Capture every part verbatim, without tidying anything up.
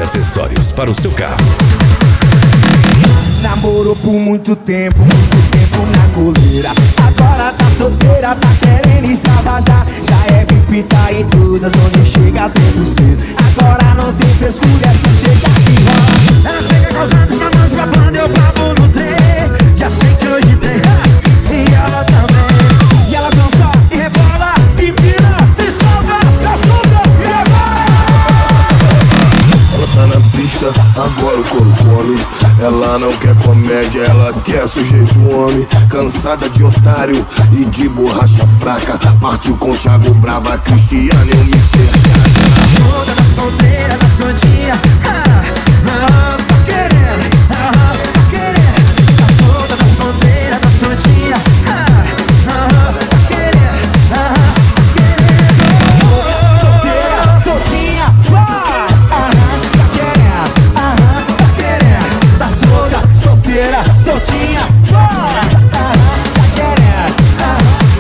acessórios para o seu carro. Namorou por muito tempo, muito tempo na coleira. Agora tá solteira, tá querendo extravasar. Já é V I P, tá em todas, onde chega tempo cedo. Agora não tem frescura, é só chegar e rola. Ela chega causando na mão pra banda, eu bravo no trem. Já sei que hoje tem, e ela também. E ela dança e rebola, e vira, se solta, tá solta e rebola. Ela tá na pista, agora o couro come. Ela não quer comédia, ela quer sujeito homem. Cansada de otário e de borracha fraca. Partiu com Thiago Brava, Cristiano e o mister Toda da solteira, da frontinha. Ah, ah, tá querendo, ah, tá querendo. Tá toda da solteira, da frontinha. Ah, ah, tá querendo, ah, tá querendo. Solteira, soltinha, vai. Ah, tá querendo, ah, tá querendo. Tá solta, solteira, soltinha, vai. Ah, tá querendo, ah,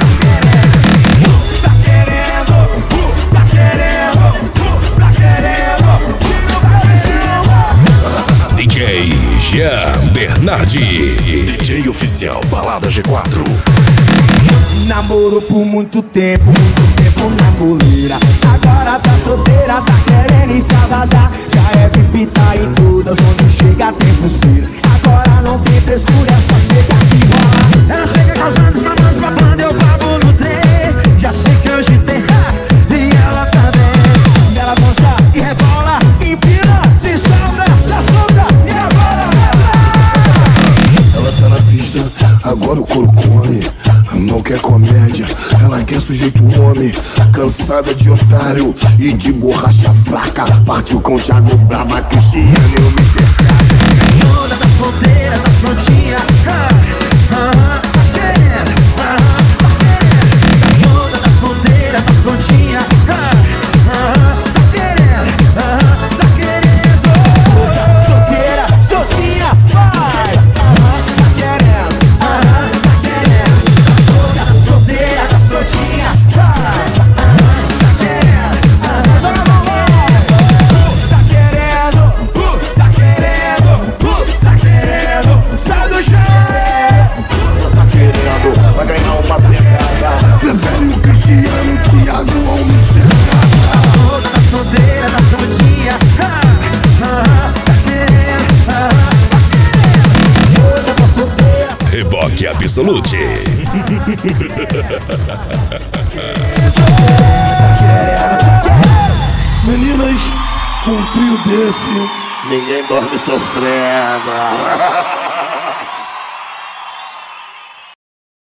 tá querendo. Tá querendo, tá querendo. D J Jean Bernardi, D J oficial Balada G quatro. Namorou por muito tempo, muito tempo na coleira. Agora tá solteira, tá querendo extravasar. Já é V I P, tá em todas, onde chega tempo cedo. Agora não tem frescura, é só chegar e rolar. Ela chega causando na mão pra banda, eu bravo no trem. Já sei que hoje tem, e ela também. Ela dança e rebola, empina, se solta, tá solta e rebola. Ela tá na pista, agora o couro come. Não quer comédia, ela quer sujeito homem. Cansada de otário e de borracha fraca. Partiu com Thiago Brava, Cristiano e o mister Toda da solteira, da frontinha. Ah, ah, tá querendo, ah, tá querendo. Toda da solteira, da frontinha. Ah, ah, tá querendo, ah, tá querendo. Solteira, soltinha, vai. Ah, tá querendo, ah, tá querendo. Toda solteira, da frontinha. Ah, ah, tá querendo, ah, joga a mão, tá querendo, tá querendo, tá querendo, sai do chão. tá querendo, vai ganhar uma pegada. Prefere o Cristiano, o Thiago ao mister Toda da solteira, da frontinha. Ah, ah, tá querendo, ah, tá querendo. Toda da solteira. Reboque Absolute. Meninas, com um trio desse, ninguém dorme sofrendo.